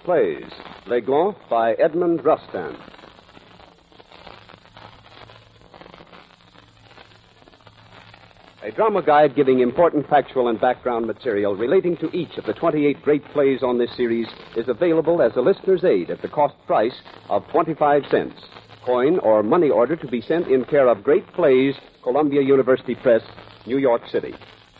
Plays, L'Aiglon by Edmond Rostand. A drama guide giving important factual and background material relating to each of the 28 great plays on this series is available as a listener's aid at the cost price of 25 cents. Coin or money order to be sent in care of Great Plays, Columbia University Press, New York City.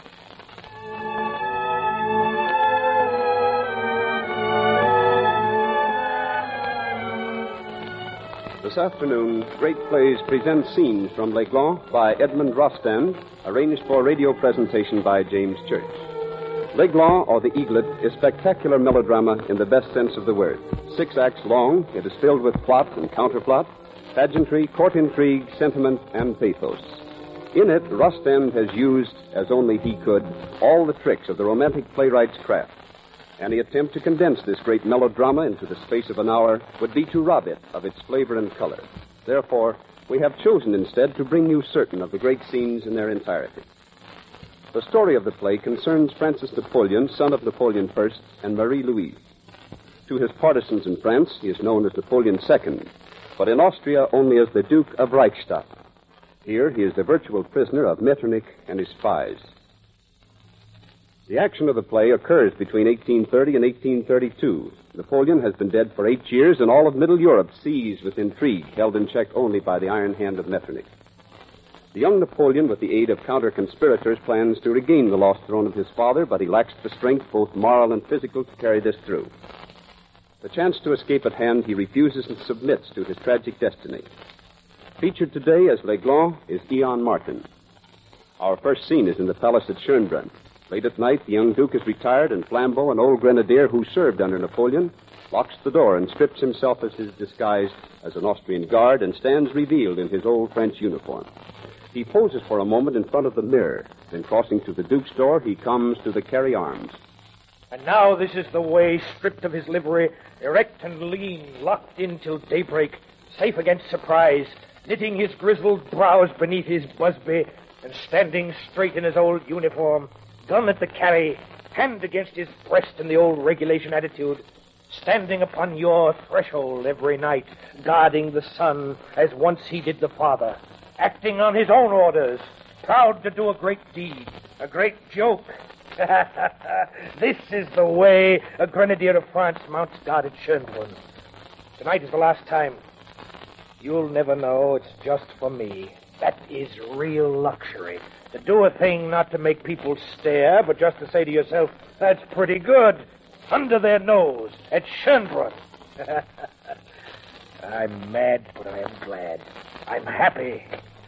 This afternoon, Great Plays presents scenes from L'Aiglon by Edmond Rostand, arranged for radio presentation by James Church. L'Aiglon, or The Eaglet, is spectacular melodrama in the best sense of the word. 6 acts long, it is filled with plot and counterplot, pageantry, court intrigue, sentiment, and pathos. In it, Rostand has used, as only he could, all the tricks of the romantic playwright's craft. Any attempt to condense this great melodrama into the space of an hour would be to rob it of its flavor and color. Therefore, we have chosen instead to bring you certain of the great scenes in their entirety. The story of the play concerns Francis Napoleon, son of Napoleon I, and Marie Louise. To his partisans in France, he is known as Napoleon II, but in Austria only as the Duke of Reichstadt. Here, he is the virtual prisoner of Metternich and his spies. The action of the play occurs between 1830 and 1832. Napoleon has been dead for 8 years, and all of Middle Europe seized with intrigue, held in check only by the iron hand of Metternich. The young Napoleon, with the aid of counter-conspirators, plans to regain the lost throne of his father, but he lacks the strength, both moral and physical, to carry this through. The chance to escape at hand, he refuses and submits to his tragic destiny. Featured today as L'Aiglon is Ian Martin. Our first scene is in the palace at Schönbrunn. Late at night, the young Duke is retired, and Flambeau, an old grenadier who served under Napoleon, locks the door and strips himself as his disguise as an Austrian guard and stands revealed in his old French uniform. He poses for a moment in front of the mirror. Then, crossing to the Duke's door, he comes to the Carry Arms. And now this is the way, stripped of his livery, erect and lean, locked in till daybreak, safe against surprise, knitting his grizzled brows beneath his busby, and standing straight in his old uniform, gun at the carry, hand against his breast in the old regulation attitude, standing upon your threshold every night, guarding the son as once he did the father, acting on his own orders, proud to do a great deed, a great joke. This is the way a grenadier of France mounts guard at Schönbrunn. Tonight is the last time. You'll never know. It's just for me. That is real luxury. To do a thing not to make people stare, but just to say to yourself, that's pretty good. Under their nose at Schönbrunn. I'm mad, but I am glad. I'm happy.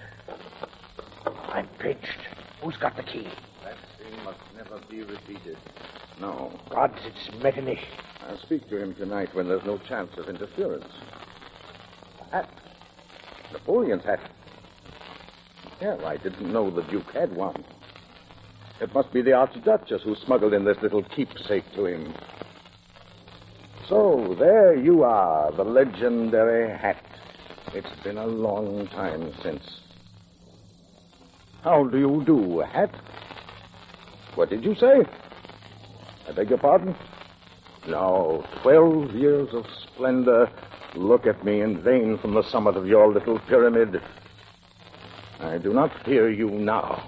I'm pinched. Who's got the key? That scene must never be repeated. No. Gods, it's Metternich. I'll speak to him tonight when there's no chance of interference. Hat. Napoleon's hat. Hell, I didn't know the Duke had one. It must be the Archduchess who smuggled in this little keepsake to him. So, there you are, the legendary hat. It's been a long time since. How do you do, hat? What did you say? I beg your pardon? Now, 12 years of splendor. Look at me in vain from the summit of your little pyramid. I do not fear you now.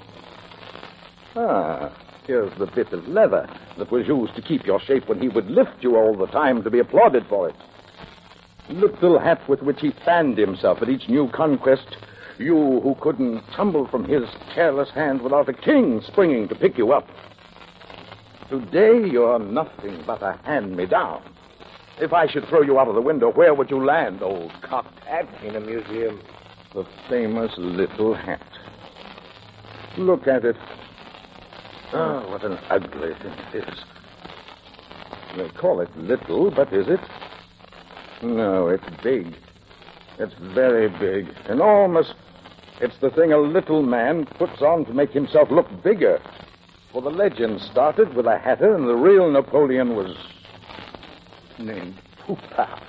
Here's the bit of leather that was used to keep your shape when he would lift you all the time to be applauded for it. Little hat with which he fanned himself at each new conquest. You who couldn't tumble from his careless hand without a king springing to pick you up. Today you're nothing but a hand-me-down. If I should throw you out of the window, where would you land, old cocked hat? In a museum. The famous little hat. Look at it. Oh, what an ugly thing it is. They call it little, but is it? No, it's big. It's very big. Enormous. It's the thing a little man puts on to make himself look bigger. For the legend started with a hatter, and the real Napoleon was named Poupaft.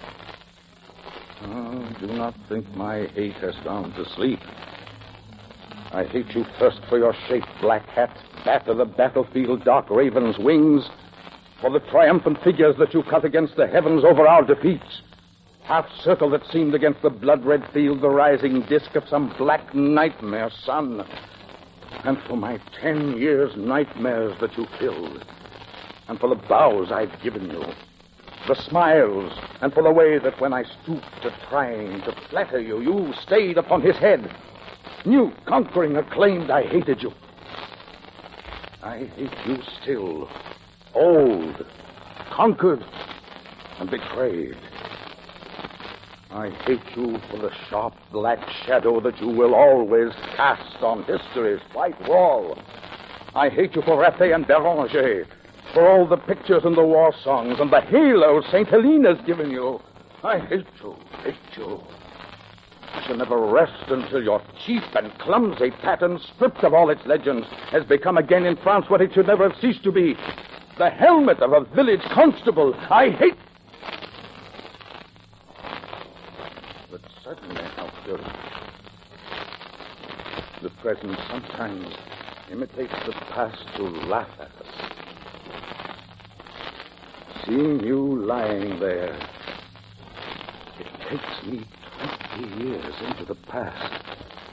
Oh, do not think my hate has gone to sleep. I hate you first for your shape, black hat, bat of the battlefield, dark raven's wings, for the triumphant figures that you cut against the heavens over our defeats. Half circle that seemed against the blood-red field the rising disk of some black nightmare sun. And for my 10 years' nightmares that you filled. And for the bows I've given you. The smiles, and for the way that when I stooped to trying to flatter you, you stayed upon his head. New, conquering, acclaimed, I hated you. I hate you still. Old, conquered, and betrayed. I hate you for the sharp black shadow that you will always cast on history's white wall. I hate you for Raffet and Béranger, for all the pictures and the war songs and the halo St. Helena's given you. I hate you, hate you. I shall never rest until your cheap and clumsy pattern, stripped of all its legends, has become again in France what it should never have ceased to be. The helmet of a village constable. I hate... But suddenly, how curious. The present sometimes imitates the past to laugh at us. Seeing you lying there, it takes me 20 years into the past.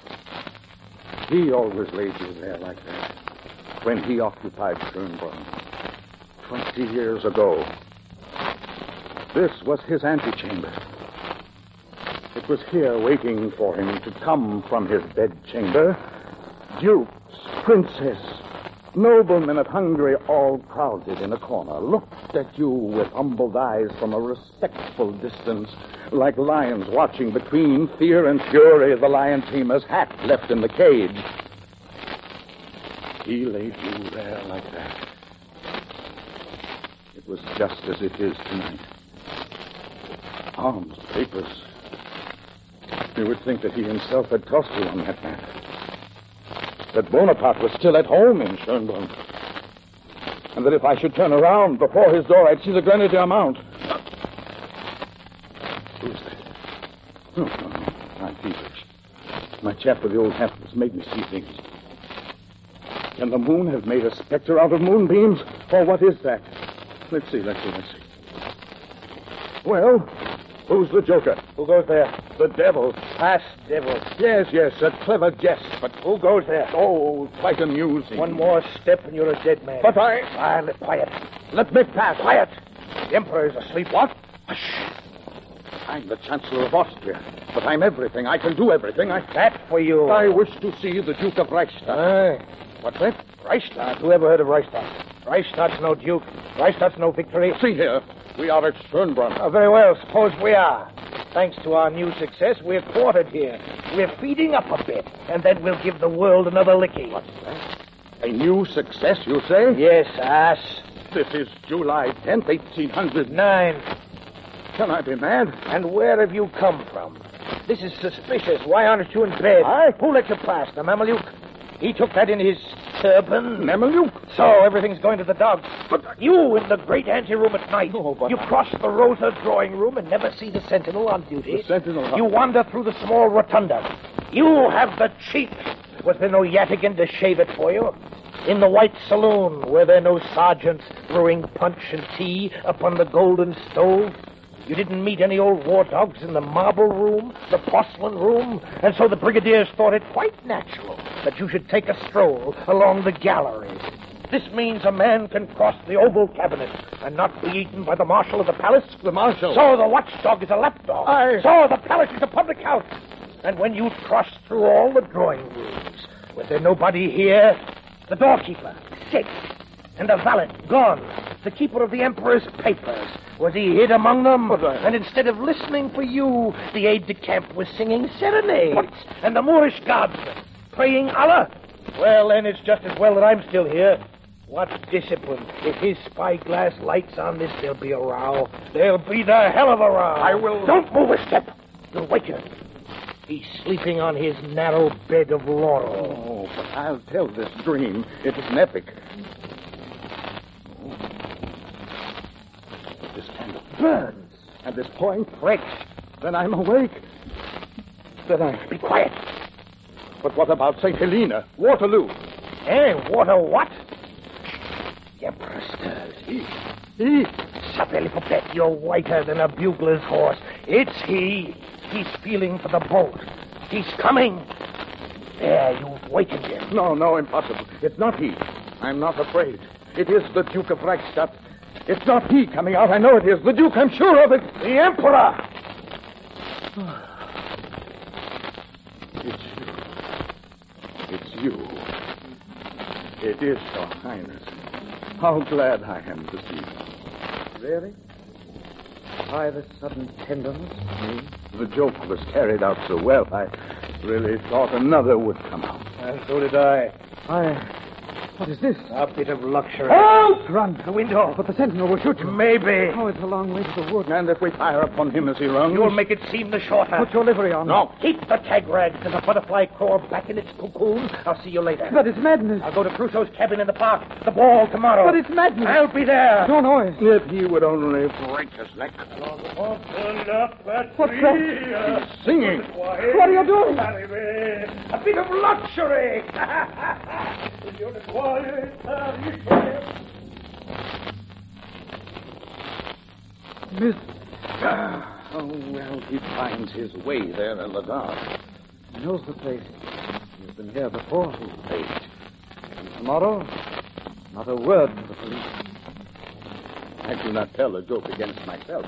He always laid you there like that when he occupied Schönbrunn 20 years ago. This was his antechamber. It was here waiting for him to come from his bedchamber. Dukes, princes, noblemen of Hungary all crowded in a corner, looked at you with humbled eyes from a respectful distance, like lions watching between fear and fury the lion tamer's hat left in the cage. He laid you there like that. It was just as it is tonight. Arms, papers. You would think that he himself had tossed you on that mat. That Bonaparte was still at home in Schönbrunn. And that if I should turn around before his door, I'd see the grenadier mount. Who's that? No. I'm feverish. My chap with the old hat has made me see things. Can the moon have made a specter out of moonbeams? Or what is that? Let's see. Well, who's the joker? Who goes there? The devil. Past devil. Yes, a clever jest, but Who goes there? oh, quite amusing. One more step and you're a dead man. But I... Quiet. Let me pass. Quiet. The Emperor's asleep. What? Hush. I'm the Chancellor of Austria, but I'm everything. I can do everything. That for you. I wish to see the Duke of Reichstadt. Aye. What's that? Reichstadt? Who ever heard of Reichstadt? Reichstadt's no duke. Reichstadt's no victory. See here. We are at Schönbrunn. Oh, very well. Suppose we are. Thanks to our new success, we're quartered here. We're feeding up a bit, and then we'll give the world another licking. What's that? A new success, you say? Yes, ass. This is July 10th, 1809. Can I be mad? And where have you come from? This is suspicious. Why aren't you in bed? I? Who let you pass? The Mameluke? He took that in his turban. Mameluke? So everything's going to the dogs. But you in the great anteroom at night. Oh, but you cross the Rosa drawing room and never see the sentinel on duty. The sentinel? You wander through the small rotunda. You have the cheek. Was there no Yatagin to shave it for you? In the white saloon, were there no sergeants brewing punch and tea upon the golden stove? You didn't meet any old war dogs in the marble room, the porcelain room, and so the brigadiers thought it quite natural that you should take a stroll along the gallery. This means a man can cross the oval cabinet and not be eaten by the marshal of the palace. The marshal? So the watchdog is a lapdog. So the palace is a public house. And when you crossed through all the drawing rooms, was there nobody here? The doorkeeper, sick. And the valet, gone. The keeper of the Emperor's papers. Was he hid among them? And instead of listening for you, the aide-de-camp was singing serenades. What? And the Moorish guardsman praying Allah. Well, then it's just as well that I'm still here. What discipline. If his spyglass lights on this, there'll be a row. There'll be the hell of a row. I will... Don't move a step. You'll wake him. He's sleeping on his narrow bed of laurel. Oh, but I'll tell this dream. It is an epic. This candle burns, and this point breaks. Then I'm awake. Then I... Be quiet. But what about St. Helena? Waterloo? Eh, water what? The Emperor stirs. He? Sapelipopet, you're whiter than a bugler's horse. It's he. He's feeling for the bolt. He's coming. There, you've wakened him. No, impossible. It's not he. I'm not afraid. It is the Duke of Reichstadt. It's not he coming out. I know it is. The Duke, I'm sure of it. The Emperor! It's you. It is, Your Highness. How glad I am to see you. Really? Why this sudden tenderness? The joke was carried out so well, I really thought another would come out. And so did I. What is this? A bit of luxury. Help! Run. The window. But the sentinel will shoot you. Maybe. Oh, it's a long way to the wood. And if we fire upon him as he runs... You'll make it seem the shorter. Put your livery on. No. Keep the tag rags and the butterfly claw back in its cocoon. I'll see you later. But it's madness. I'll go to Crusoe's cabin in the park. The ball tomorrow. But it's madness. I'll be there. No noise. If he would only break his neck. What's that? He's singing. What are you doing? A bit of luxury. Miss. Oh, well, he finds his way there in the dark. He knows the place. He's been here before. Wait. And tomorrow, not a word to the police. I do not tell a joke against myself.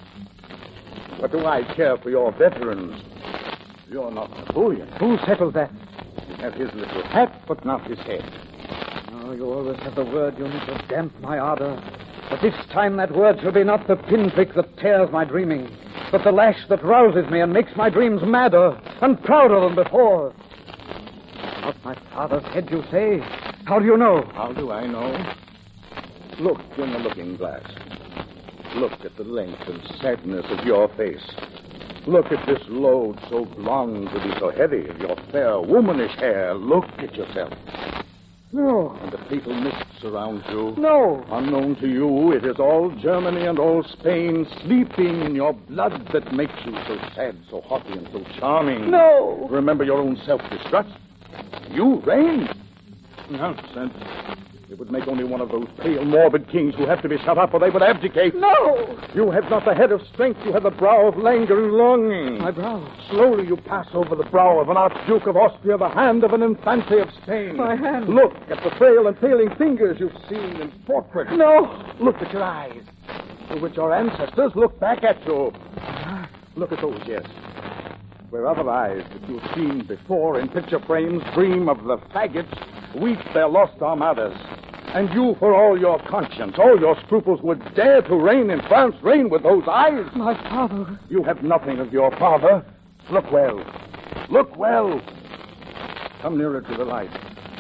What do I care for your veterans? You're not Napoleon. Who settled that? You have his little hat, but not his head. Oh, you always have the word you need to damp my ardor. But this time that word shall be not the pinprick that tears my dreaming, but the lash that rouses me and makes my dreams madder and prouder than before. Not my father's head, you say? How do you know? How do I know? Look in the looking glass. Look at the length and sadness of your face. Look at this load so blonde to be so heavy of your fair womanish hair. Look at yourself. No. And the fatal mist surrounds you. No. Unknown to you, it is all Germany and all Spain sleeping in your blood that makes you so sad, so haughty, and so charming. No. Remember your own self-distrust. You reign? Nonsense. It would make only one of those pale, morbid kings who have to be shut up or they would abdicate. No. You have not the head of strength. You have the brow of languor and longing. My brow. Slowly you pass over the brow of an Archduke of Austria, the hand of an Infante of Spain. My hand. Look at the frail and failing fingers you've seen in portraits. No. Look at your eyes, through which your ancestors looked back at you. Look at those, yes. Where other eyes that you've seen before in picture frames dream of the faggots, weep their lost armadas. And you, for all your conscience, all your scruples, would dare to reign in France, reign with those eyes? My father. You have nothing of your father. Look well. Look well. Come nearer to the light.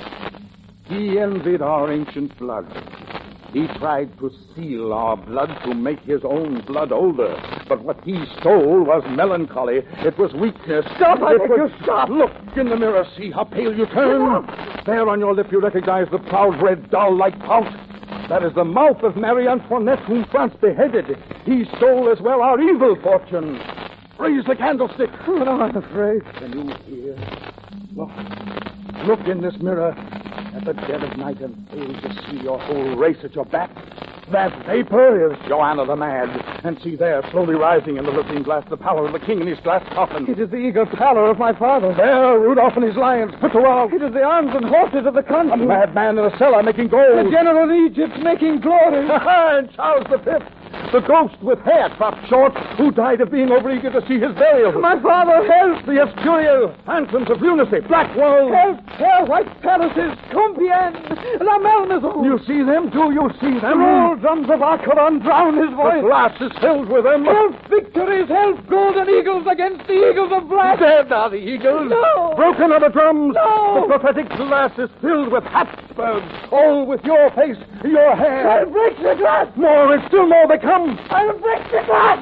He envied our ancient blood. He tried to seal our blood to make his own blood older. But what he stole was melancholy. It was weakness. Stop! I beg you, stop! Look in the mirror. See how pale you turn. There on your lip you recognize the proud red doll-like pout. That is the mouth of Marie Antoinette, whom France beheaded. He stole as well our evil fortune. Raise the candlestick. Oh, no, I'm afraid. Can you hear? Look. Look in this mirror at the dead of night and fail to see your whole race at your back. That vapor is Joanna the Mad. And see there, slowly rising in the looking glass, the pallor of the king in his glass coffin. It is the eager pallor of my father. There, Rudolph and his lions, Petuel. It is the arms and horses of the country. A madman in a cellar making gold. The general in Egypt making glory. And Charles V, the ghost with hair cropped short, who died of being overeager to see his burial. My father, help! The Escurial, phantoms of lunacy, black walls. Help! White palaces, Compiègne, La Malmaison. You see them, too? You see them? The roll drums of Acheron drown his voice. The glass is filled with them. Help, victories, help, golden eagles against the eagles of black. Dead are the eagles. No. Broken are the drums. No. The prophetic glass is filled with Habsburgs, all with your face, your hair. I'll break the glass. More and still more they come. I'll break the glass.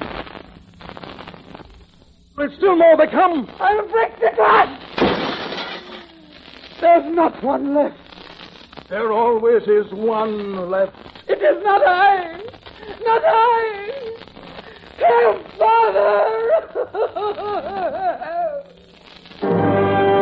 And still more they come. I'll break the glass. There's not one left. There always is one left. It is not I. Not I. Help, Father.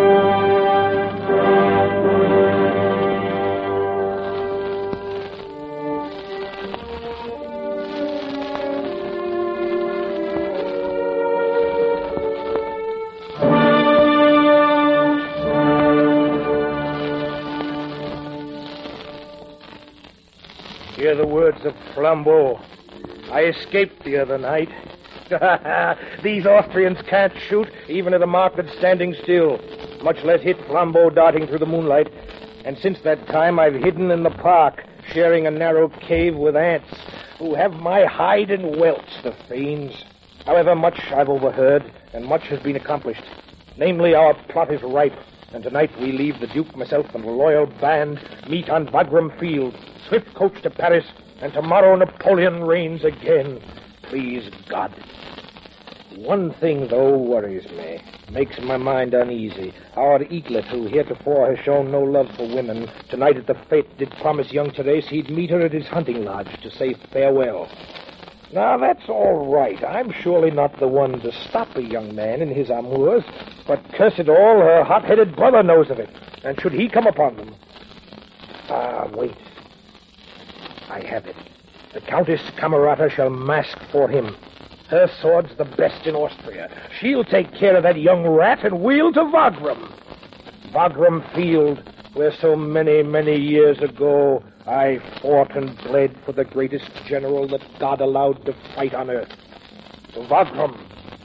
hear the words of Flambeau. I escaped the other night. These Austrians can't shoot even at a mark that's standing still, much less hit Flambeau darting through the moonlight. And since that time, I've hidden in the park, sharing a narrow cave with ants who have my hide and welts, the fiends. However, much I've overheard, and much has been accomplished. Namely, our plot is ripe, and tonight we leave the Duke, myself, and a loyal band meet on Wagram Field, swift coach to Paris, and tomorrow Napoleon reigns again. Please God. One thing, though, worries me, makes my mind uneasy. Our eaglet, who heretofore has shown no love for women, tonight at the fete did promise young Therese he'd meet her at his hunting lodge to say farewell. Now, that's all right. I'm surely not the one to stop a young man in his amours, but curse it all, her hot-headed brother knows of it, and should he come upon them... wait. I have it. The Countess Camerata shall mask for him. Her sword's the best in Austria. She'll take care of that young rat and wheel to Wagram. Wagram Field, where so many, many years ago I fought and bled for the greatest general that God allowed to fight on earth. To Wagram.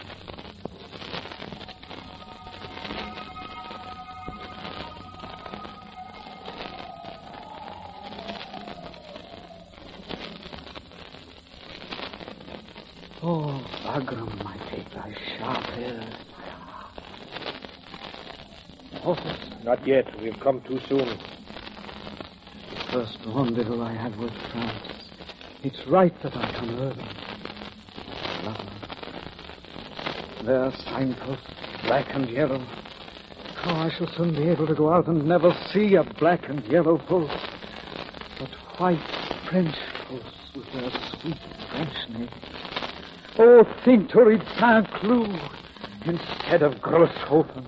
Oh, Wagram, I take thy sharp ears, my heart. Horses. Not yet. We've come too soon. The first rendezvous I had with France. It's right that I come early. I love her. Their signposts, black and yellow. Oh, I shall soon be able to go out and never see a black and yellow post, but white French posts with their sweet French names. Oh, think to read Saint-Cloud instead of Grosshofen.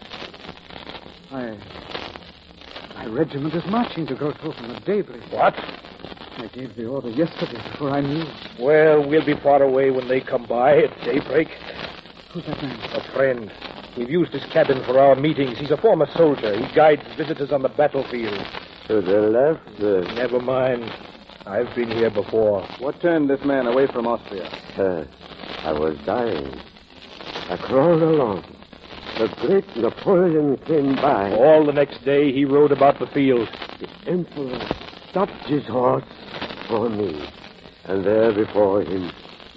My regiment is marching to Grosshofen at daybreak. What? I gave the order yesterday before I knew. Well, we'll be far away when they come by at daybreak. Who's that man? A friend. We've used his cabin for our meetings. He's a former soldier. He guides visitors on the battlefield. To the left, Never mind. I've been here before. What turned this man away from Austria? I was dying. I crawled along. The great Napoleon came by. All the next day, he rode about the field. The Emperor stopped his horse for me. And there before him,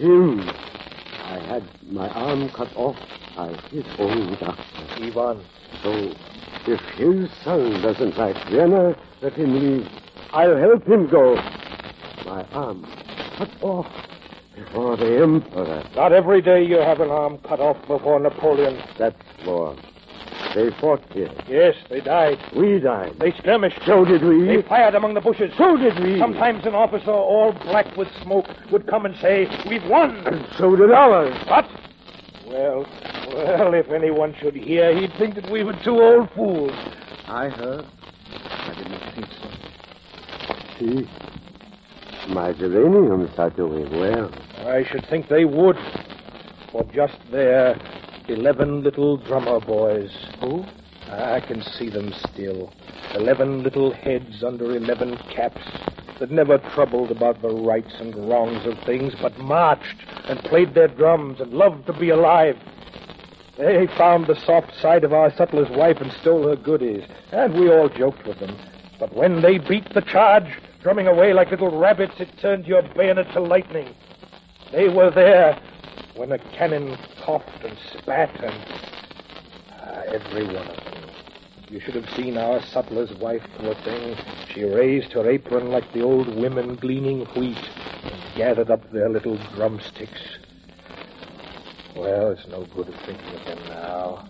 I had my arm cut off by his own doctor. Ivan. So, if his son doesn't like Vienna, let him leave. I'll help him go. My arm cut off before the Emperor. Not every day you have an arm cut off before Napoleon. That's war. They fought here. Yes, they died. We died. They skirmished. So did we. They fired among the bushes. So did we. Sometimes an officer, all black with smoke, would come and say, "We've won." And so did ours. What? Well, if anyone should hear, he'd think that we were two old fools. I heard. I did not think so. See, my geraniums are doing well. I should think they would. For just there, 11 little drummer boys. Who? I can see them still. 11 little heads under 11 caps that never troubled about the rights and wrongs of things, but marched and played their drums and loved to be alive. They found the soft side of our sutler's wife and stole her goodies, and we all joked with them. But when they beat the charge, drumming away like little rabbits, it turned your bayonet to lightning. They were there when a cannon coughed and spat, and every one of them. You should have seen our sutler's wife, poor thing. She raised her apron like the old women gleaning wheat and gathered up their little drumsticks. Well, it's no good of thinking of them now.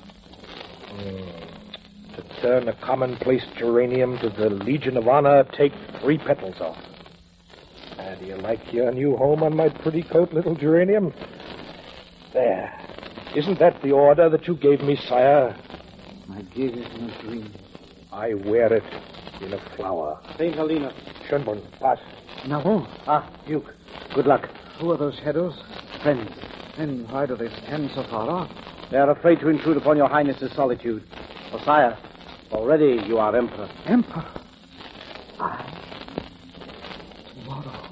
To turn a commonplace geranium to the Legion of Honor, take 3 petals off. Do you like your new home on my pretty coat, little geranium? There. Isn't that the order that you gave me, sire? I gave it in a dream. I wear it in a flower. St. Helena. Schönbrunn, pass. Now, Duke. good luck. Who are those shadows? Friends. Then why do they stand so far off? They are afraid to intrude upon your highness's solitude. Oh, sire, already you are emperor. Emperor? I? Tomorrow.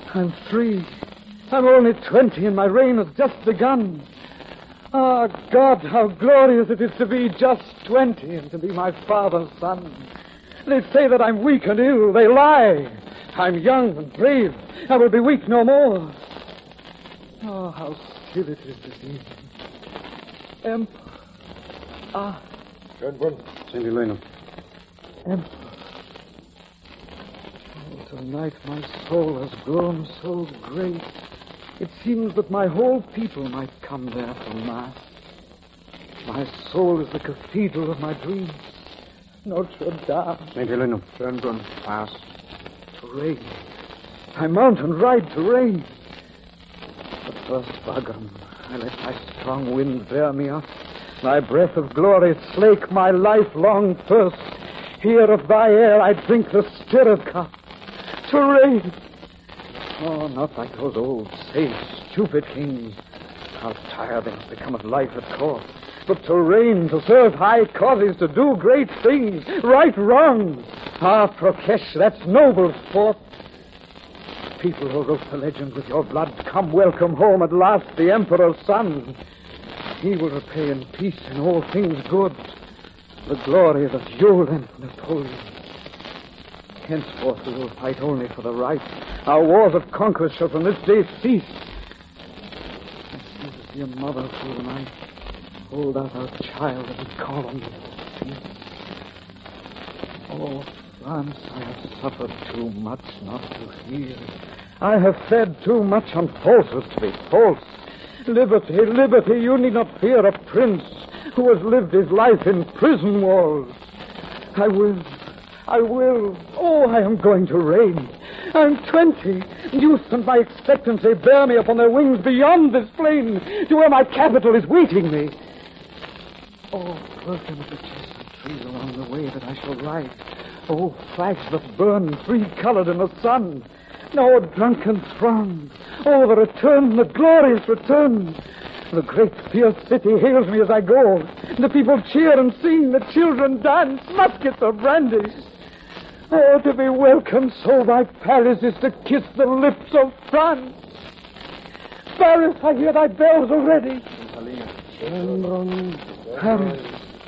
I'm free. I'm only 20 and my reign has just begun. Ah, God, how glorious it is to be just 20 and to be my father's son. They say that I'm weak and ill. They lie. I'm young and brave. I will be weak no more. Oh, how still it is this evening. Emperor. Ah. Schönbrunn. St. Helena. Emperor. Oh, tonight my soul has grown so great. It seems that my whole people might come there for Mass. My soul is the cathedral of my dreams. Notre Dame. St. Helena. Schönbrunn. Mass. Rain. I mount and ride to rain. But first, Bagam, I let my strong wind bear me up. Thy breath of glory slake my lifelong thirst. Here of thy air I drink the stirrup cup. To rain. Oh, not like those old, safe, stupid kings. How tired they must become of life at court. But to reign, to serve high causes, to do great things, right wrong. Ah, Prokesh, that's noble sport. People who wrote the legend with your blood, come welcome home at last the Emperor's son. He will repay in peace in all things good the glory that you lent Napoleon. Henceforth we will fight only for the right. Our wars of conquest shall from this day cease. I see to see a mother through the night. Hold out our child and call on you. Oh, France, I have suffered too much not to hear. I have fed too much on falsehoods to be false. Liberty, liberty, you need not fear a prince who has lived his life in prison walls. I will. Oh, I am going to reign. I'm 20. Youth and my expectancy bear me upon their wings beyond this plain to where my capital is waiting me. Oh, welcome to the chestnut trees along the way that I shall ride. Oh, flags that burn three-colored in the sun. Oh, drunken throngs. Oh, the return, the glorious return. The great fierce city hails me as I go. The people cheer and sing. The children dance. Muskets are brandished. Oh, to be welcomed so by Paris is to kiss the lips of France. Paris, I hear thy bells already. Paris.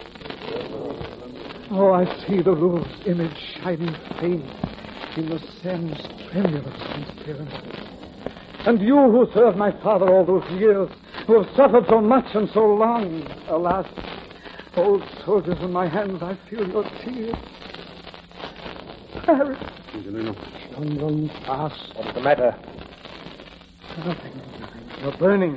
Oh, I see the Louvre's image shining faint in the Seine's tremulous transparency. And you who served my father all those years, who have suffered so much and so long, alas, old soldiers in my hands, I feel your tears. Paris. What's the matter? Nothing. You're burning.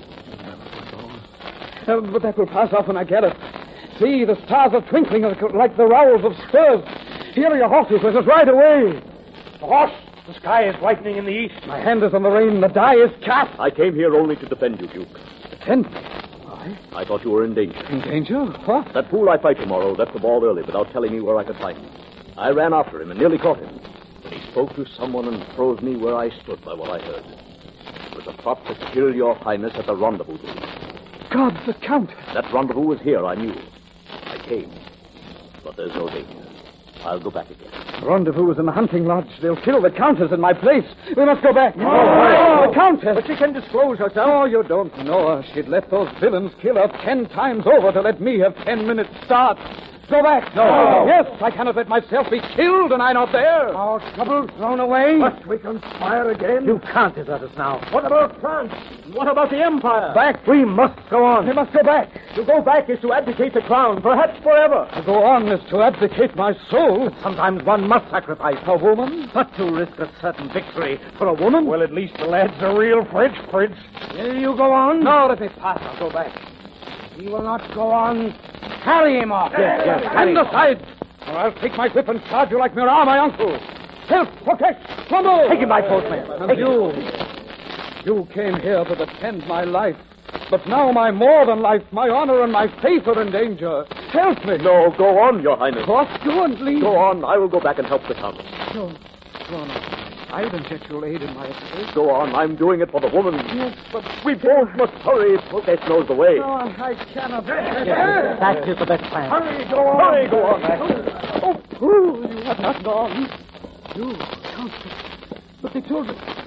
But that will pass off when I get it. See, the stars are twinkling like the rowels of spurs. Here are your horses. Let us ride away. The horse! The sky is whitening in the east. My hand is on the rein. The die is cast. I came here only to defend you, Duke. Defend me? Why? I thought you were in danger. In danger? What? That fool I fight tomorrow left the ball early without telling me where I could find him. I ran after him and nearly caught him. But he spoke to someone and froze me where I stood by what I heard. It was a plot to kill your highness at the rendezvous. God, the Count. That rendezvous was here, I knew. I came. But there's no danger. I'll go back again. The rendezvous was in the hunting lodge. They'll kill the Countess in my place. We must go back. No. The Countess. But she can disclose herself. Oh, you don't know her. She'd let those villains kill her 10 times over to let me have 10 minutes start. Go back. No. Yes, I cannot let myself be killed and I not there. Our trouble thrown away. But we conspire again. You can't desert us now. What about France? What about the Empire? Back. We must go on. We must go back. To go back is to abdicate the crown, perhaps forever. To go on is to abdicate my soul. Sometimes one must sacrifice A woman? but to risk a certain victory for a woman. Well, at least the lad's a real French prince. You go on? No, let me pass. I'll go back. He will not go on. Carry him off. Yes. Stand aside, or I'll take my whip and charge you like Murat, my uncle. Help, protect, Flambeau! Take him by both men. And you came here to defend my life. But now my more than life, my honor and my faith are in danger. Help me. No, go on, your highness. What? Go and leave. Go on. I will go back and help the count. No, I've injectual aid in my escape. Go on. I'm doing it for the woman. Yes, but We both must hurry. Protest knows the way. no, I cannot. That is the best plan. Hurry, go on. Hurry, go on. Oh, fool, you have not gone. You, Count, but they told us.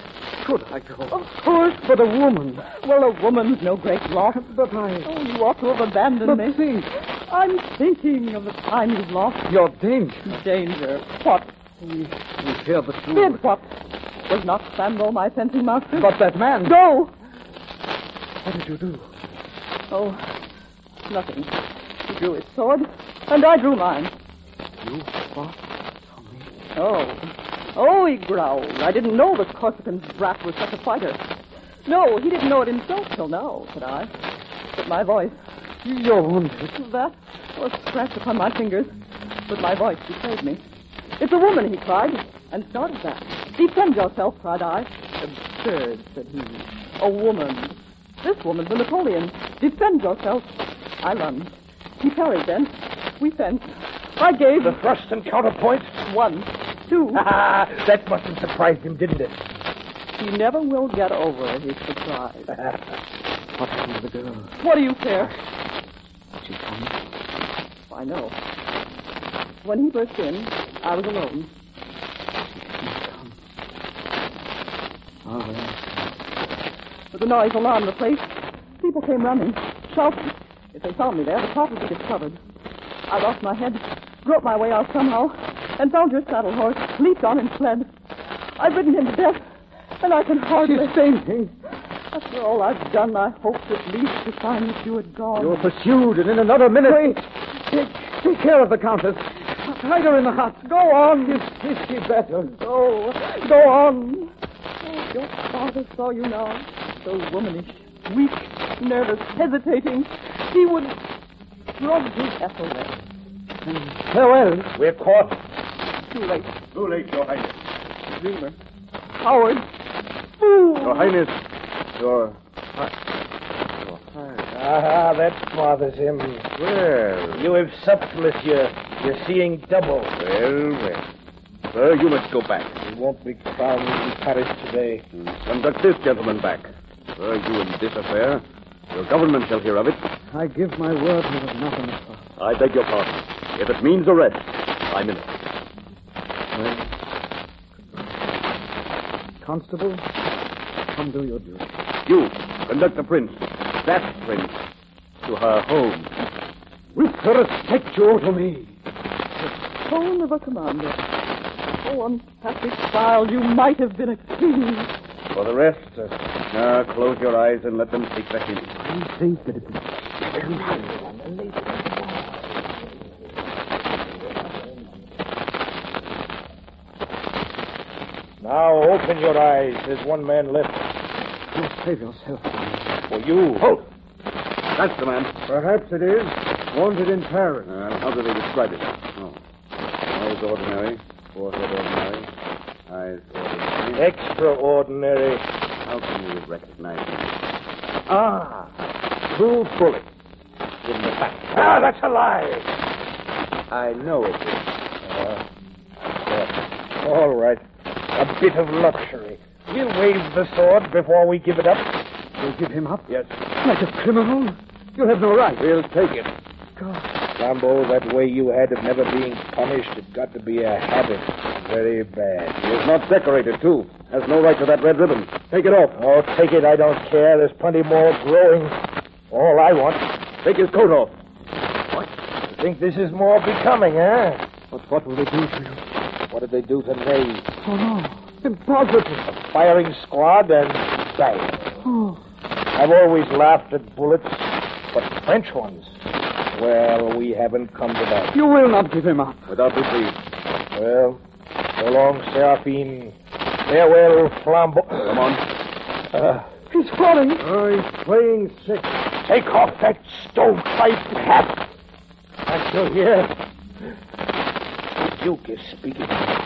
should I go? Of course. But a woman. Well, a woman's no great loss. But I... Oh, you ought to have abandoned me. Think. I'm thinking of the time you've lost. Your danger. Danger. What? We hear the truth. Did what? Was not Sambo my fencing master? But that man... Go! What did you do? Oh, nothing. He drew his sword, and I drew mine. You fought for me? Oh, he growled. I didn't know the Corsican's brat was such a fighter. No, he didn't know it himself till now, said I. But my voice... You're wounded. That was scratched upon my fingers, but my voice betrayed me. It's a woman, he cried, and started that. Defend yourself, cried I. Absurd, said he. A woman. This woman's a Napoleon. Defend yourself. I lunged. He parried then. We fenced. I gave... The thrust and counterpoint? 1, 2. That must have surprised him, didn't it? He never will get over his surprise. What happened to the girl? What do you care? She comes. I know. When he burst in, I was alone. Oh, well. With the noise alarmed the place, people came running, shouting. If they found me there, the plot would be discovered. I lost my head, groped my way out somehow, and found your saddle horse, leaped on and fled. I've ridden him to death, and I can hardly... She's fainting. After all I've done, I hoped at least to find that you had gone. You're pursued, and in another minute... Wait. Take care of the Countess. Hide her in the hut. Go on. Is she better? Go on. Oh, your father saw you now. So womanish, weak, nervous, hesitating. He would drug his Ethelred. Farewell. We're caught. Too late. Too late, Your Highness. Dreamer. Coward. Fool. Your Highness. Your... That bothers him. Well... You have supped, monsieur. You're seeing double. Well. Sir, you must go back. He won't be found in Paris today. Conduct this gentleman back. Sir, you in this affair. Your government shall hear of it. I give my word he was not in the plot. I beg your pardon. If it means arrest, I'm in it. Well, Constable, come do your duty. You, conduct the prince, that prince, to her home. With the respect you owe to me. The tone of a commander. Oh, unhappy child, you might have been a king. For the rest, now close your eyes and let them take the hint. I think that it is... Now open your eyes. There's one man left. You save yourself. For you. Halt! That's the man. Perhaps it is. Wanted in Paris. How do they describe it? Oh. Nose ordinary, forehead ordinary, eyes ordinary. Extraordinary. How can you recognize him? Two bullets. In the back. That's a lie. I know it is. Yes. All right. A bit of luxury. We'll wave the sword before we give it up. You'll give him up? Yes. Like a criminal? You have no right. We'll take it. God. Sambo, that way you had of never being punished, it got to be a habit. Very bad. He is not decorated, too. Has no right to that red ribbon. Take it off. Oh, take it. I don't care. There's plenty more growing. All I want. Take his coat off. What? You think this is more becoming, huh? But what will they do to you? What did they do to me? Oh, no. Impossible. A firing squad and bang. Oh. I've always laughed at bullets, but French ones, well, we haven't come to that. You will not give him up. Without me, please. Well, so long, Seraphine. Farewell, Flambeau. Come on. He's falling. He's playing sick. Take off that stovepipe hat. Until here. The Duke is speaking.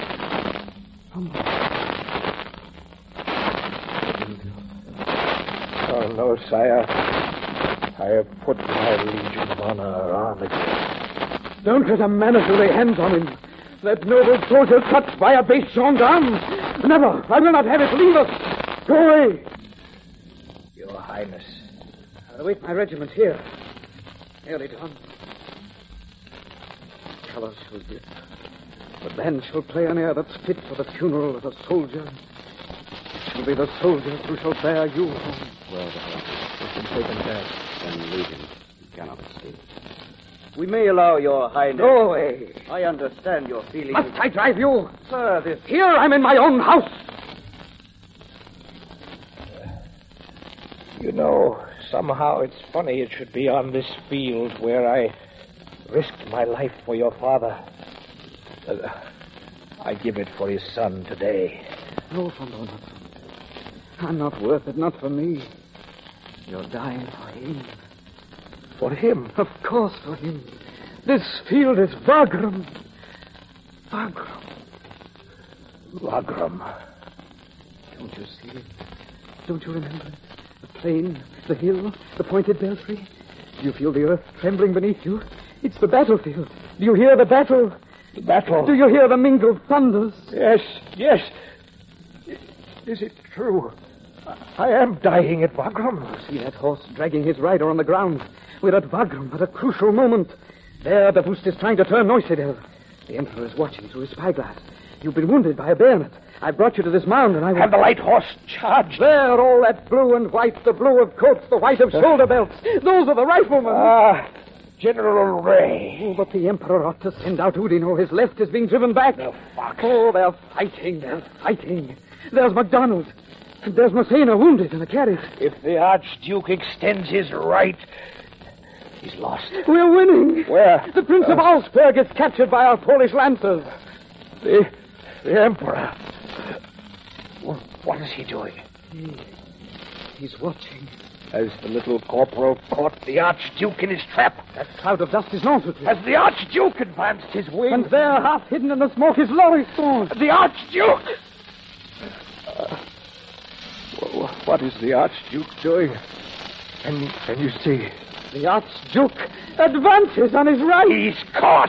Oh, no, sire. I have put my Legion of Honor on again. Don't let a manager lay hands on him. That noble soldier touched by a base gendarme. Never. I will not have it. Leave us. Go away. Your Highness. I'll await my regiment here. Nearly done. Colors shall dip. The band shall play an air that's fit for the funeral of a soldier. It will be the soldiers who shall bear you home. Well, the horse has been taken back. Then leave him. He cannot escape. We may allow your highness... Go away. I understand your feelings. Must I drive you? Sir, this... Here I'm in my own house. You know, somehow it's funny it should be on this field where I risked my life for your father. I give it for his son today. No, von Donald. I'm not worth it, not for me. You're dying for him. For him? Of course for him. This field is Wagram. Wagram. Wagram. Don't you see it? Don't you remember it? The plain, the hill, the pointed belfry. Do you feel the earth trembling beneath you? It's the battlefield. Do you hear the battle? The battle? Do you hear the mingled thunders? Yes, yes. Is it true? I am dying at Wagram. See that horse dragging his rider on the ground. We're at Wagram at a crucial moment. There, the boost is trying to turn Neusiedl. The Emperor is watching through his spyglass. You've been wounded by a bayonet. I brought you to this mound, and I will... And the light horse charged. There, all that blue and white, the blue of coats, the white of shoulder belts. Those are the riflemen. Ah, General Ray. Oh, but the Emperor ought to send out Udino. His left is being driven back. The fox. Oh, they're fighting. There's MacDonald. And there's Massena wounded in a carriage. If the Archduke extends his right, he's lost. We're winning. Where? The Prince of Augsburg gets captured by our Polish lancers. The Emperor. What is he doing? He's watching. Has the little corporal caught the Archduke in his trap? That cloud of dust is nonsense. Has the Archduke advanced his wing? And there, half hidden in the smoke, is Lauriston. The Archduke! What is the Archduke doing? Can you see? The Archduke advances on his right. He's caught.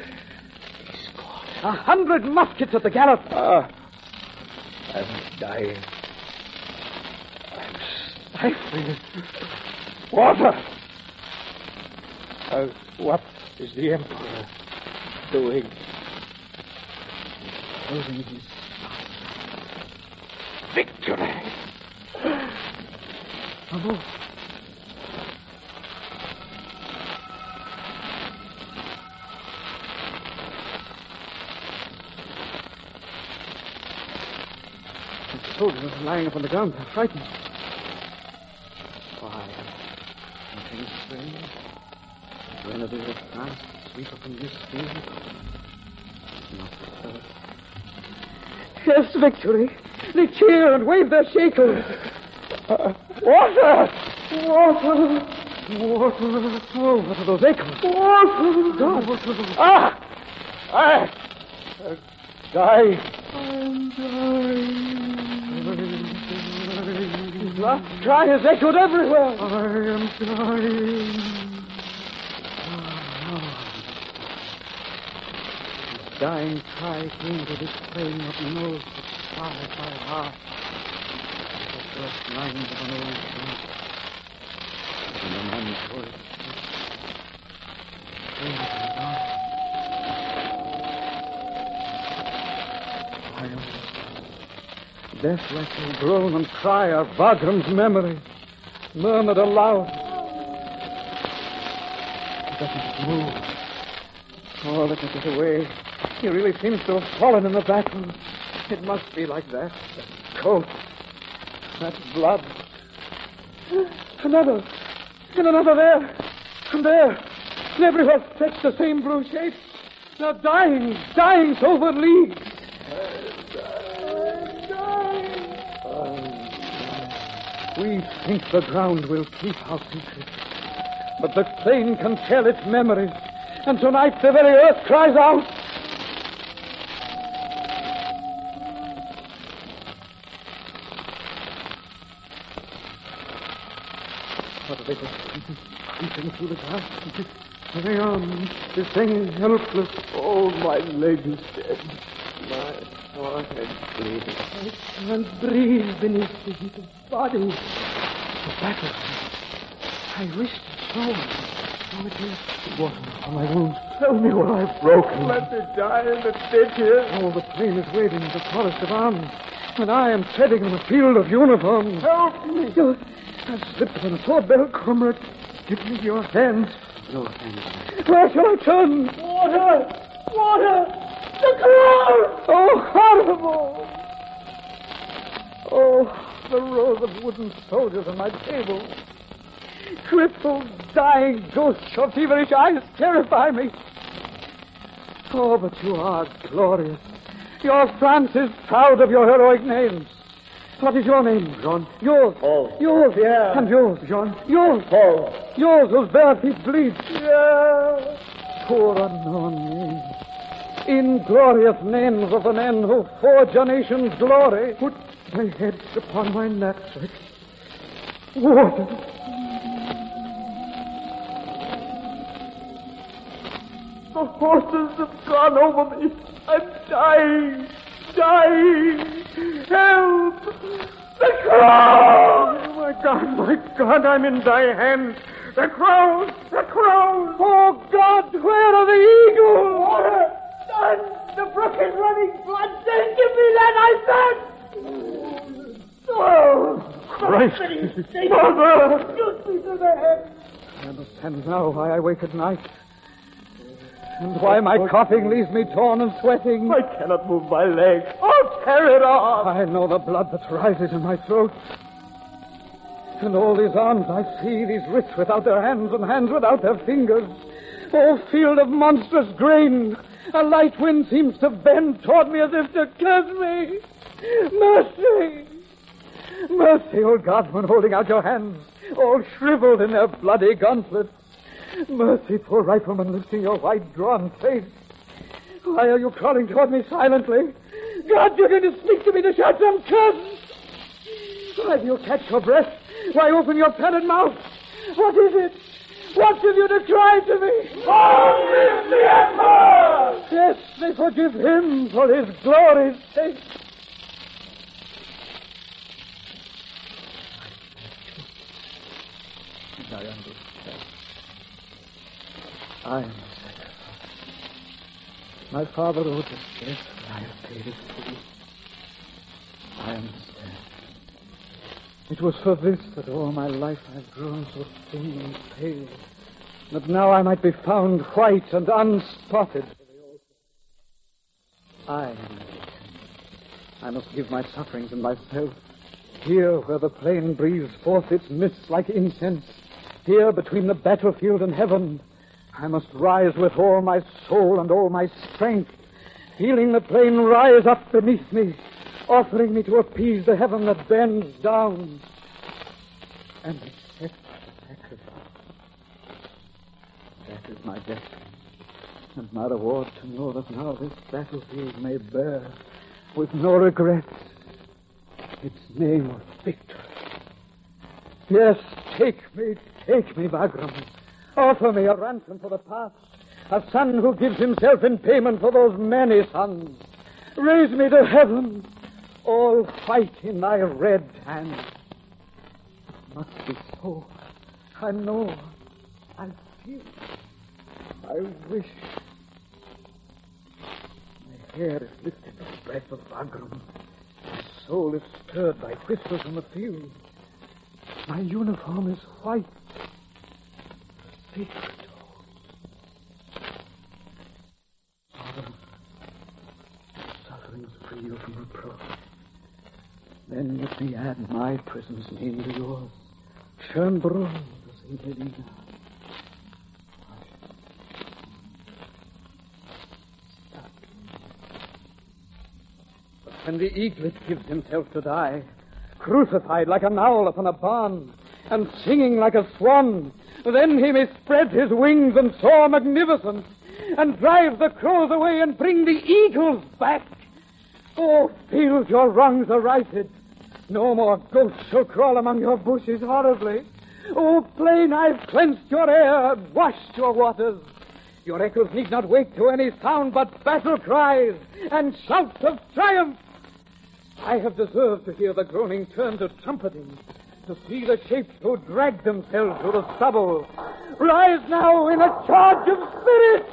100 muskets at the gallop. I'm dying. I'm stifling. Water! What is the Emperor doing? Closing his... Victory! Bravo. The soldiers are lying up on the ground. They're frightened. Why? Anything strange? The grenadiers of France sweep up in this field? Not so. Yes, victory. They cheer and wave their shakers. Water! Water! Water! Oh, what are those echoes? Water! God! I'm dying. I'm dying. His last cry has echoed everywhere. I am dying. His dying cry came to this plain of knows the sky by heart. The first lines of an old song. And the man's voice. Death like a groan and cry of Wagram's memory, murmured aloud. He doesn't move. Oh, let me get away. He really seems to have fallen in the battle. It must be like that. That coat. That blood. Another. And another there. And there. And everywhere stretched the same blue shape. Now dying so for leagues. We think the ground will keep our secret. But the plain can tell its memories. And tonight the very earth cries out. What are they doing? Creeping through the dark. Hang on. This thing is helpless. Oh, my leg is dead. My forehead bleeding. I can't breathe beneath the heat of body. The battle. I wish to show. So it is. Water on my wounds. Tell me what I've broken. Let me die in the ditch here. All the plain is waving the forest of arms, and I am treading on a field of uniforms. Help me. I've slipped on a sword belt. Comrade, give me your hands. Your hands. Where shall I turn? Water! Water! The crowd! Oh, horrible! Oh, the rows of wooden soldiers on my table. Crippled, dying ghosts of feverish eyes terrify me. Oh, but you are glorious. Your France is proud of your heroic names. What is your name? Jean. Yours. Paul. Yours. Pierre. And yours. Jean. Yours. Paul. Yours, whose bare feet bleed. Pierre. Poor unknown names. Inglorious names of the men who forge a nation's glory. Put my head upon my knapsack. Water. The horses have gone over me. I'm dying. Dying. Help! The crown! Oh, my God, I'm in thy hands. The crown! The crown! Oh, God, where are the eagles? Water! Son! The brook is running blood. Then give me that, I said! Oh! Christ! Mother! Shoot me through the head! I understand now why I wake at night. And why my coughing leaves me torn and sweating. I cannot move my leg. Oh, tear it off! I know the blood that rises in my throat. And all these arms I see, these wrists without their hands and hands without their fingers. Oh, field of monstrous grain. A light wind seems to bend toward me as if to curse me. Mercy! Mercy, old guardsmen holding out your hands, all shriveled in their bloody gauntlets. Mercy, poor rifleman lifting your white, drawn face. Why are you crawling toward me silently? God, you're going to speak to me to shout some curse. Why do you catch your breath? Why open your pallid mouth? What is it? What have you to cry to me? Long live the Emperor! Yes, they forgive him for his glory's sake. And I understand. I am a sacrifice. My father owed his death, and I have paid it full. I understand. It was for this that all my life I've grown so thin and pale, that now I might be found white and unspotted. I am the victim. I must give my sufferings and myself. Here where the plain breathes forth its mists like incense, here between the battlefield and heaven, I must rise with all my soul and all my strength, feeling the plain rise up beneath me, offering me to appease the heaven that bends down and accept sacrifice. That is my destiny, and my reward to know that now this battlefield may bear, with no regrets, its name of victory. Yes, take me, Bagram. Offer me a ransom for the past, a son who gives himself in payment for those many sons. Raise me to heaven, all white in thy red hand. It must be so. I know. I feel. I wish. My hair is lifted by the breath of Bagram. My soul is stirred by whispers from the field. My uniform is white. Sacred oath. Father, sufferings free you from reproach. Then let me add my prison's name to yours. Schönbrunn, St. Helena. But when the eaglet gives himself to die, crucified like an owl upon a barn, and singing like a swan, then he may spread his wings and soar magnificent, and drive the crows away and bring the eagles back. Oh, fields, your wrongs are righted. No more ghosts shall crawl among your bushes horribly. Oh, plain, I've cleansed your air and washed your waters. Your echoes need not wake to any sound but battle cries and shouts of triumph. I have deserved to hear the groaning turn to trumpeting, to see the shapes who drag themselves through the stubble. Rise now in a charge of spirit!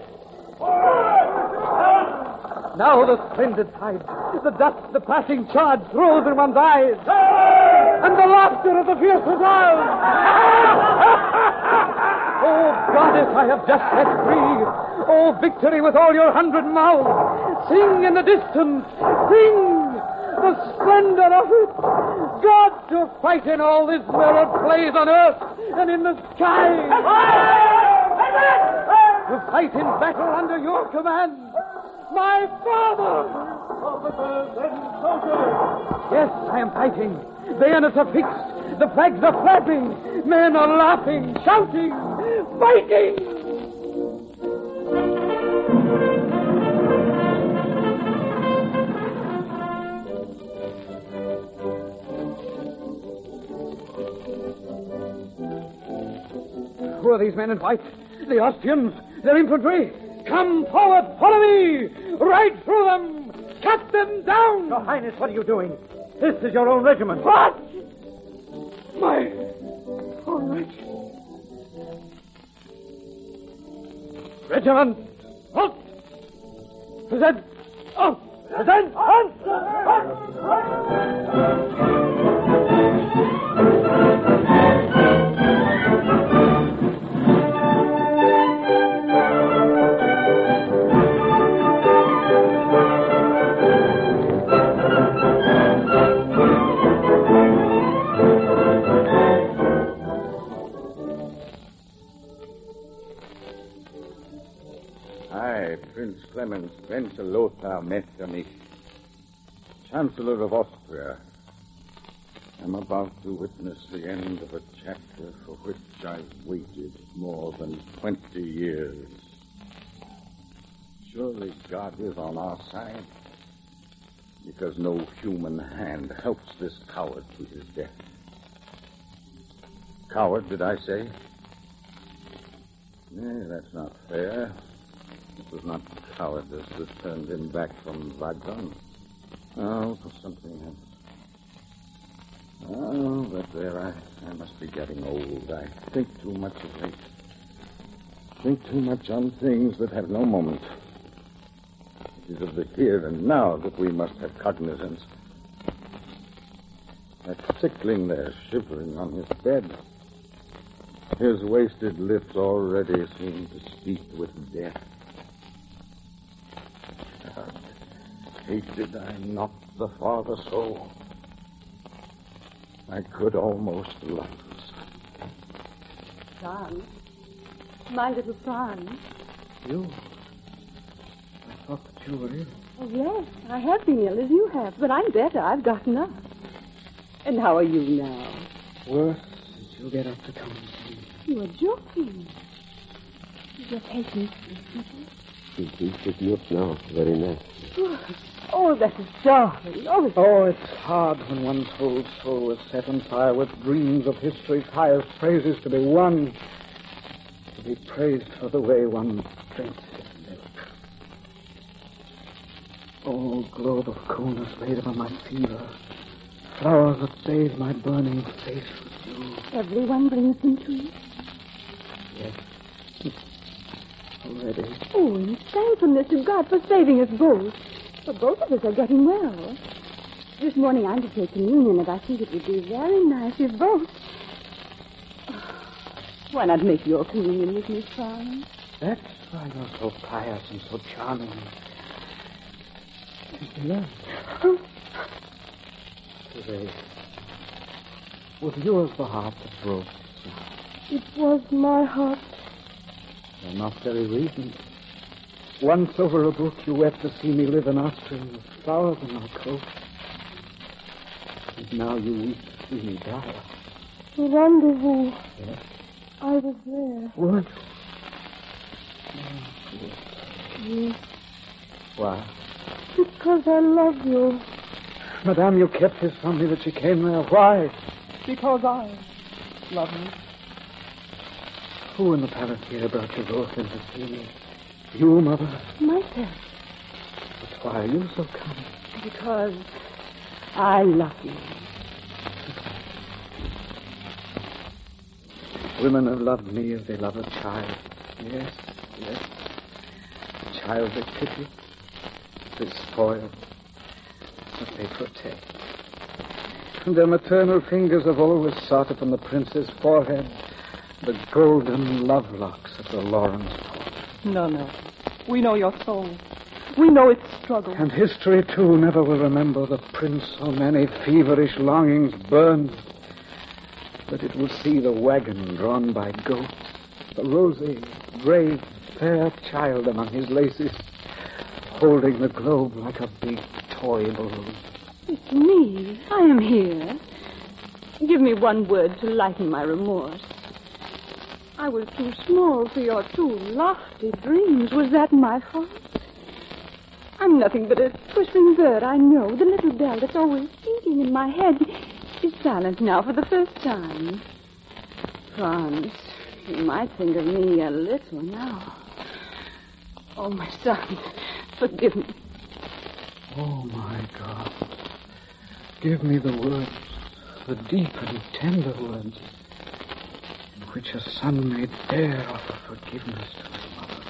Now the splendid tide, the dust the passing charge throws in one's eyes, and the laughter of the fierce hussars. Oh, goddess, I have just set free. Oh, victory with all your 100 mouths. Sing in the distance, sing the splendor of it. God to fight in all this mirrored plays on earth and in the sky. To fight in battle under your command. My father! Officers and soldiers! Yes, I am fighting. Bayonets are fixed. The flags are flapping. Men are laughing, shouting, fighting! Who are these men in white? The Austrians? Their infantry? Come forward, follow me! Right through them! Cut them down! Your Highness, what are you doing? This is your own regiment. What? My own regiment! Halt! Present! Out! Present! Halt! Prince Clemens Wenzel Lothar Metternich, Chancellor of Austria. I'm about to witness the end of a chapter for which I've waited more than 20 years. Surely God is on our side, because no human hand helps this coward to his death. Coward, did I say? Nay, that's not fair. It was not cowardice that turned him back from Verdun. Oh, it was something else. Oh, but there, I must be getting old. I think too much of late. Think too much on things that have no moment. It is of the here and now that we must have cognizance. That sickling there, shivering on his bed. His wasted lips already seem to speak with death. Hated I not the father so? I could almost love him. Son, my little son. You? I thought that you were ill. Oh, yes, I have been ill, as you have, but I'm better. I've gotten up. And how are you now? Worse since you get up to come and see me. You are joking. Your patience is simple. She keeps it mute now, very nice. Oh, that is darling. Oh, it's hard when one's whole soul is set on fire with dreams of history's highest praises to be won. To be praised for the way one drinks his milk. Oh, globe of coolness laid upon my fever. Flowers that bathe my burning face with dew. Everyone brings them to you? Yes. Already. Oh, and thankfulness to God for saving us both. For both of us are getting well. This morning I'm to take communion, and I think it would be very nice if both... Why not make your communion with me, son? That's why you're so pious and so charming. Yes. Today, was yours the heart that broke? It was my heart. For not very reason. Once over a brook you wept to see me live in Austria with flowers on my coat. And now you weep to see me die. The rendezvous. Yes. I was there. What? Yes. Why? Because I love you. Madame, you kept this from me that she came there. Why? Because I love you. Who in the palace here brought you both in to see me? You, Mother? Myself. But why are you so kind? Because I love you. Women have loved me as they love a child. Yes, yes. A child they pity, they spoil, but they protect. And their maternal fingers have always sought upon the prince's forehead the golden love locks of the Lawrence Court. No. We know your soul. We know its struggle. And history, too, never will remember the prince so many feverish longings burned. But it will see the wagon drawn by goats, the rosy, brave, fair child among his laces, holding the globe like a big toy balloon. It's me. I am here. Give me one word to lighten my remorse. I was too small for your too lofty dreams. Was that my fault? I'm nothing but a twittering bird, I know. The little bell that's always beating in my head is silent now for the first time. Franz, you might think of me a little now. Oh, my son, forgive me. Oh, my God. Give me the words, the deep and tender words, in which a son may dare offer forgiveness to his mother.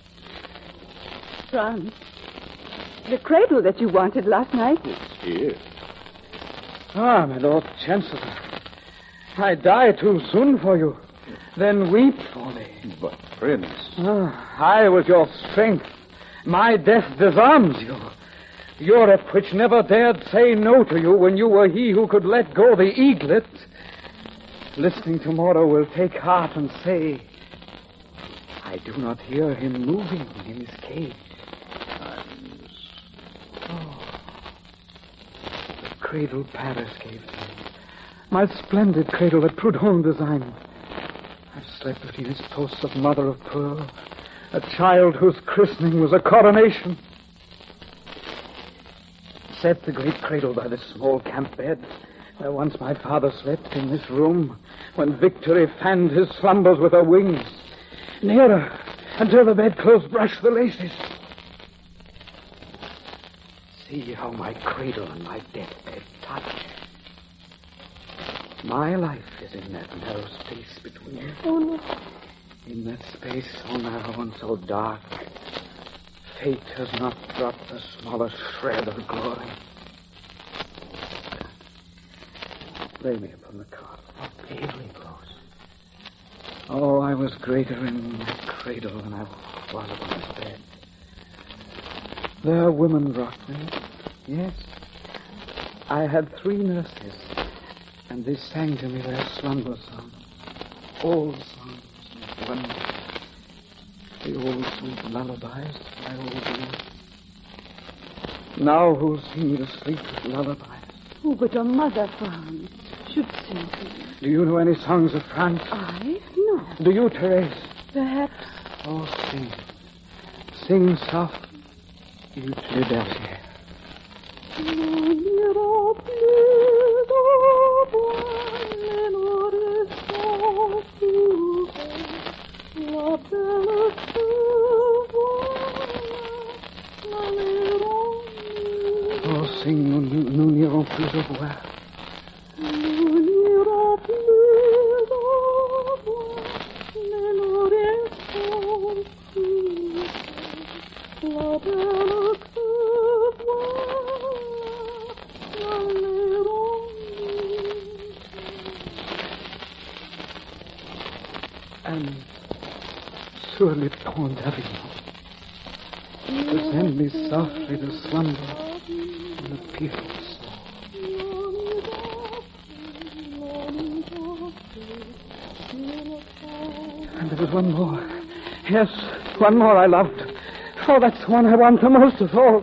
Franz, the cradle that you wanted last night. It's here. Ah, my Lord Chancellor, I die too soon for you. Then weep for me. But, Prince... I was your strength. My death disarms you. Europe, which never dared say no to you when you were he who could let go the eaglet, listening tomorrow will take heart and say, I do not hear him moving in his cage. The cradle Paris gave me. My splendid cradle that Proudhon designed. I've slept between his posts of mother of pearl, a child whose christening was a coronation. Set the great cradle by the small camp bed, where once my father slept in this room, when victory fanned his slumbers with her wings. Nearer, until the bedclothes brush the laces. See how my cradle and my deathbed touch. My life is in that narrow space between. Oh, no. In that space so narrow and so dark, fate has not dropped the smallest shred of glory. Lay me upon the cot. Very close. Oh, I was greater in that cradle than I was upon this bed. There women rocked me. Yes. I had 3 nurses, and they sang to me their slumber songs. Old songs. Wonderful. The old sweet lullabies of my old youth. Now who'll sing me to sleep with lullabies? Oh, but your mother, Franz, should sing to you. Do you know any songs of France? I? No. Do you, Therese? Perhaps. Oh, sing. Sing soft. You Trinidad. Oh, sing, nous n'irons plus au bois. Nous n'irons plus au bois, mais nous restons plus. La belle que voilà, n'allons And sur les ponts d'Avignon, to send me softly to slumber in the peaceful snow. And there was one more. Yes, one more I loved. Oh, that's the one I want the most of all.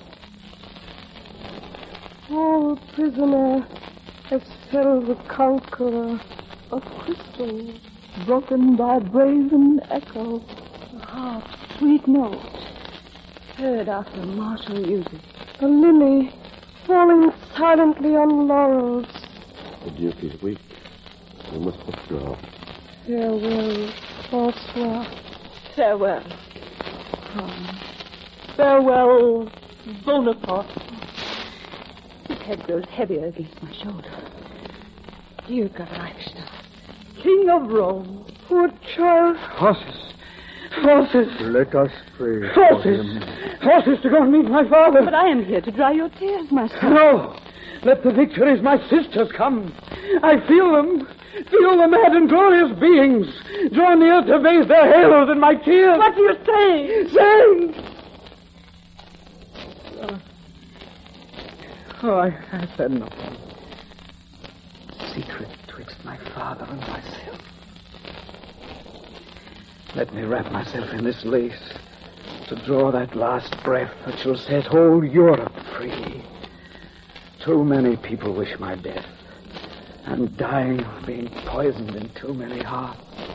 Oh, prisoner, Estelle the conqueror, of crystal, broken by brazen echo, a harp's sweet note, heard after martial music, a lily falling silently on laurels. The Duke is weak. We must withdraw. Farewell, François. Farewell, Franz. Farewell, Bonaparte. His head grows heavier against my shoulder. Dear God, Reichstadt. King of Rome. Poor child. Horses. Horses. Let us pray for Horses. him. Horses to go and meet my father. But I am here to dry your tears, my son. No. Let the victories my sisters come. I feel them. Feel the mad and glorious beings. Draw near to bathe their halos in my tears. What do you say? Say! I said nothing. Secret twixt my father and myself. Let me wrap myself in this lace to draw that last breath that shall set whole Europe free. Too many people wish my death, and dying of being poisoned in too many hearts.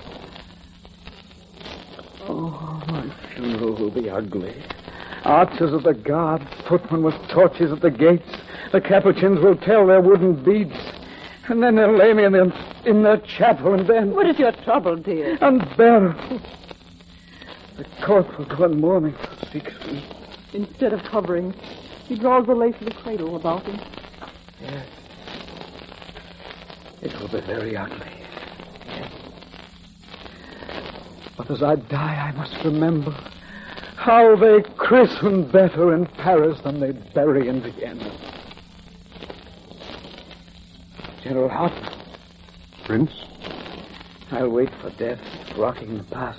Oh, my funeral will be ugly. Archers of the guard, footmen with torches at the gates. The Capuchins will tell their wooden beads. And then they'll lay me in their chapel, and then... What is your trouble, dear? Unbearable. The court will go on mourning for 6 weeks. Instead of covering, he draws the lace of the cradle about him. Yes. It will be very ugly. Yes. But as I die, I must remember how they christen better in Paris than they bury in Vienna. General Hartmann. Prince? I'll wait for death, rocking the past.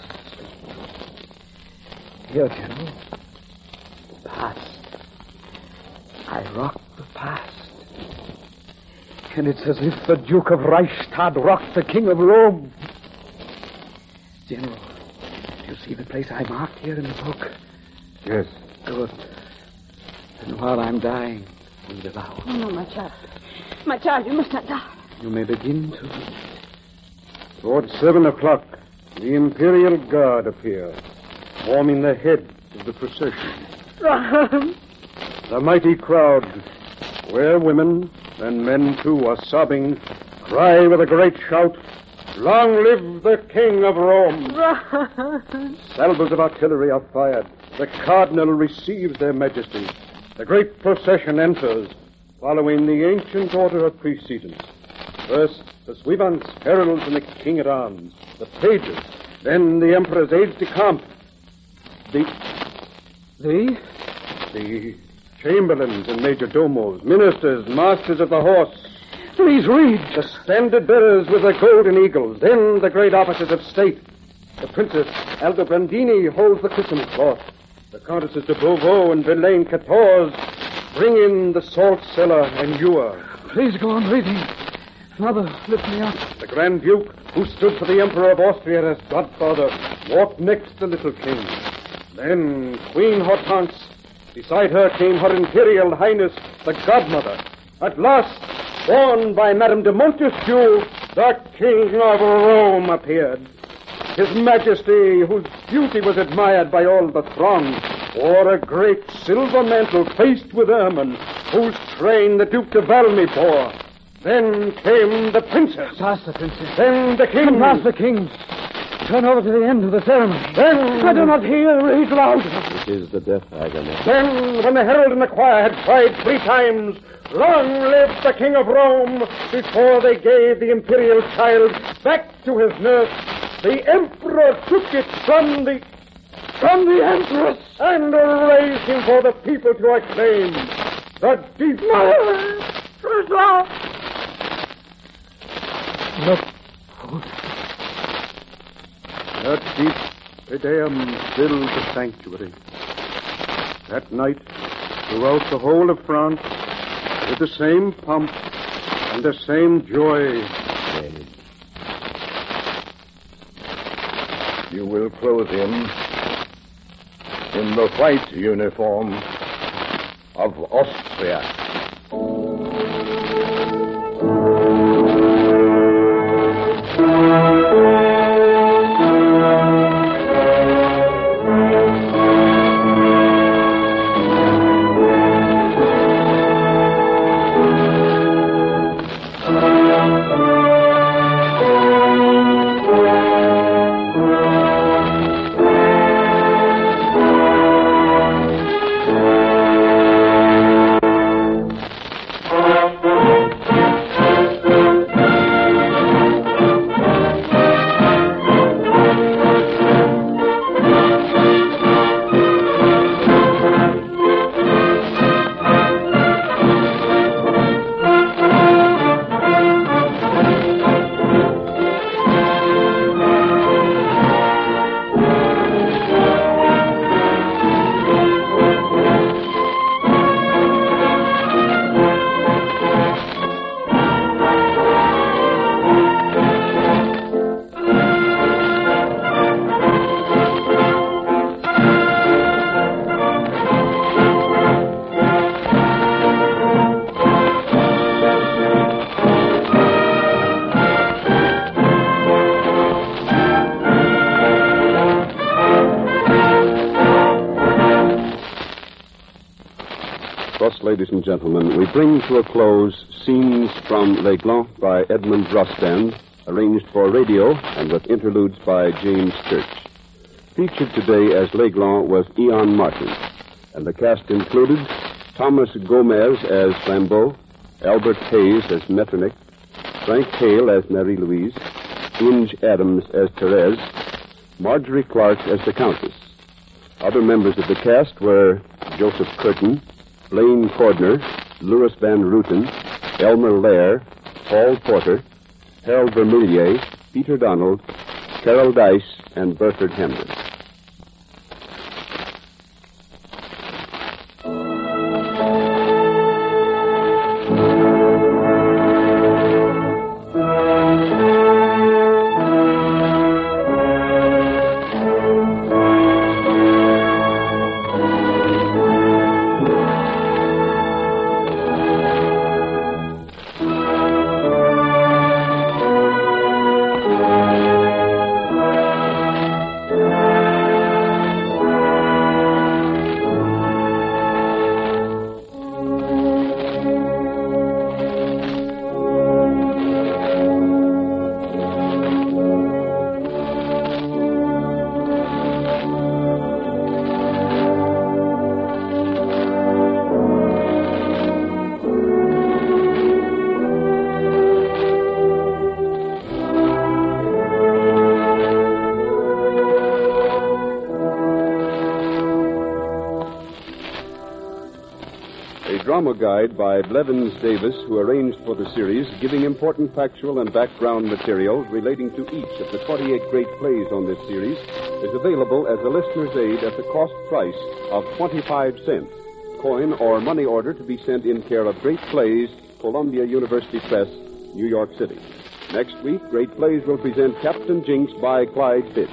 Here, General. The past. I rock the past. And it's as if the Duke of Reichstadt rocked the King of Rome. General, do you see the place I marked here in the book? Yes. Good. And while I'm dying, read aloud. Oh, no, my child. My child, you must not die. You may begin to read. Toward 7 o'clock, the Imperial Guard appear, forming the head of the procession. The mighty crowd, where women, and men too, are sobbing, cry with a great shout, "Long live the King of Rome!" Salvos of artillery are fired. The Cardinal receives their majesty. The great procession enters, following the ancient order of precedence. First, the suivants, heralds, and the king-at-arms, the pages, then the Emperor's aides-de-camp, the chamberlains and major-domos, ministers, masters of the horse. Please read. The standard-bearers with the golden eagles, then the great officers of state. The Princess Aldobrandini holds the christening cloth. The Countesses de Beauvau and Verlaine 14 bring in the salt cellar and ewer. Please go on reading. Mother, lift me up. The Grand Duke, who stood for the Emperor of Austria as godfather, walked next the little king. Then Queen Hortense. Beside her came her Imperial Highness, the godmother. At last, borne by Madame de Montesquieu, the King of Rome appeared. His Majesty, whose beauty was admired by all the throng, wore a great silver mantle faced with ermine, whose train the Duke de Valmy bore. Then came the princess. Past the princess. Then the king. And past the king. Turn over to the end of the ceremony. Then... I do not hear. Read loud. It is the death agony. Then, when the herald and the choir had cried 3 times, "Long live the King of Rome," before they gave the imperial child back to his nurse, the emperor took it from the empress and raised him for the people to acclaim. The deep... Look. That deep Te Deum filled the sanctuary. That night, throughout the whole of France, with the same pomp and the same joy. You will clothe him in the white uniform of Austria. Thus, ladies and gentlemen, we bring to a close Scenes from Les Glands by Edmund Rostand, arranged for radio and with interludes by James Church. Featured today as Les Glands was Ian Martin, and the cast included Thomas Gomez as Flambeau, Albert Hayes as Metternich, Frank Hale as Marie-Louise, Inge Adams as Therese, Marjorie Clark as the Countess. Other members of the cast were Joseph Curtin, Blaine Cordner, Louis Van Rooten, Elmer Lair, Paul Porter, Harold Vermillier, Peter Donald, Carol Dice, and Burford Hamden. Drama guide by Blevins Davis, who arranged for the series, giving important factual and background material relating to each of the 28 great plays on this series, is available as a listener's aid at the cost price of 25 cents. Coin or money order to be sent in care of Great Plays, Columbia University Press, New York City. Next week, Great Plays will present Captain Jinks by Clyde Fish.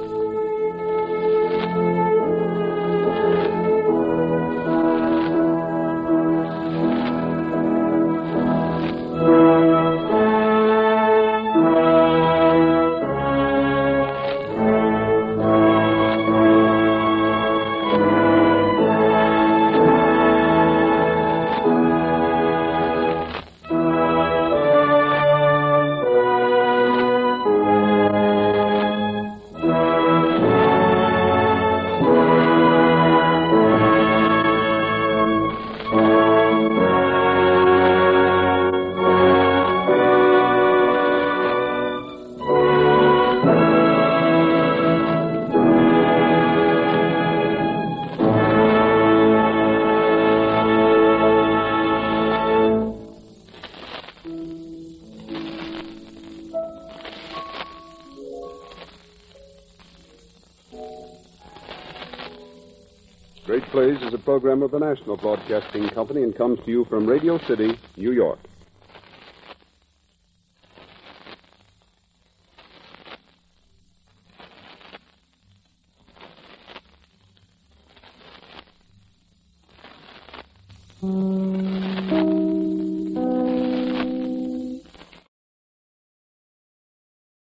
Great Plays is a program of the National Broadcasting Company and comes to you from Radio City, New York. Mm-hmm.